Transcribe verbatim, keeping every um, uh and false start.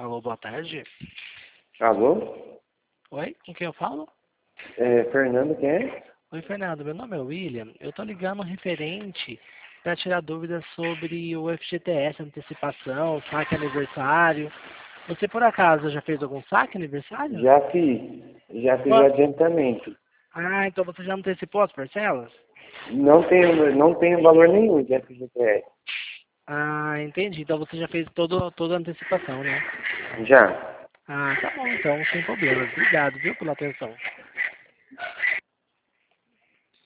Alô, boa tarde. Alô? Oi, com quem eu falo? É, Fernando, quem é? Oi, Fernando, meu nome é William. Eu tô ligando referente para tirar dúvidas sobre o F G T S, antecipação, saque aniversário. Você, por acaso, já fez algum saque aniversário? Já fiz. Já fiz o Qual? adiantamento. Ah, então você já antecipou as parcelas? Não tenho, não tenho valor nenhum de F G T S. Ah, entendi. Então você já fez todo, toda a antecipação, né? Já. Ah, tá bom, então, sem problemas. Obrigado, viu, pela atenção.